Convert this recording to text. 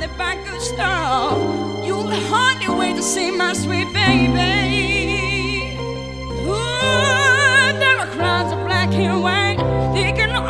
they buy good stuff. You'll hardly wait to see my sweet baby. Ooh, there are crowds of black and white. They can